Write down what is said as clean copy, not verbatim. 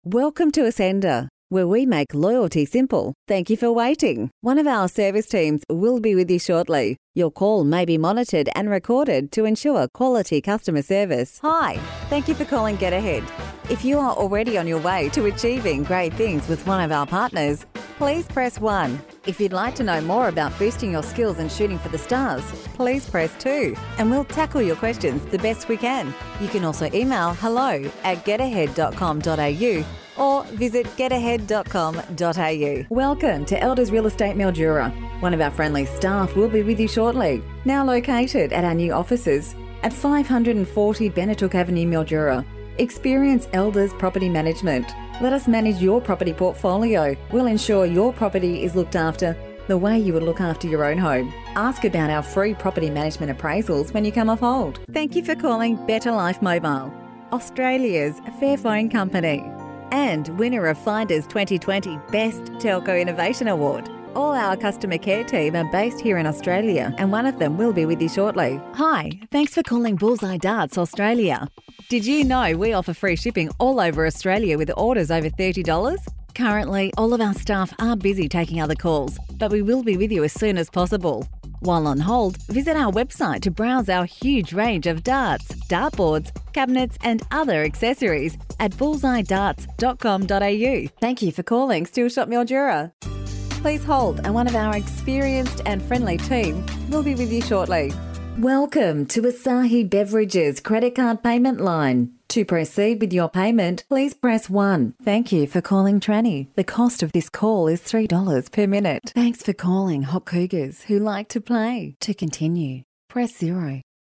Welcome to Ascender, where we make loyalty simple. Thank you for waiting. One of our service teams will be with you shortly. Your call may be monitored and recorded to ensure quality customer service. Hi, thank you for calling Get Ahead. If you are already on your way to achieving great things with one of our partners, please press 1. If you'd like to know more about boosting your skills and shooting for the stars, please press 2, and we'll tackle your questions the best we can. You can also email hello@getahead.com.au or visit getahead.com.au. Welcome to Elders Real Estate Mildura. One of our friendly staff will be with you shortly. Now located at our new offices at 540 Benetook Avenue, Mildura. Experience Elders Property Management. Let us manage your property portfolio. We'll ensure your property is looked after the way you would look after your own home. Ask about our free property management appraisals when you come off hold. Thank you for calling Better Life Mobile, Australia's fair phone company, and winner of Finder's 2020 Best Telco Innovation Award. All our customer care team are based here in Australia, and one of them will be with you shortly. Hi, thanks for calling Bullseye Darts Australia. Did you know we offer free shipping all over Australia with orders over $30? Currently, all of our staff are busy taking other calls, but we will be with you as soon as possible. While on hold, visit our website to browse our huge range of darts, dartboards, cabinets and other accessories at bullseyedarts.com.au. Thank you for calling Steelshop Mildura. Please hold, and one of our experienced and friendly team will be with you shortly. Welcome to Asahi Beverages credit card payment line. To proceed with your payment, please press 1. Thank you for calling Tranny. The cost of this call is $3 per minute. Thanks for calling Hot Cougars who like to play. To continue, press 0.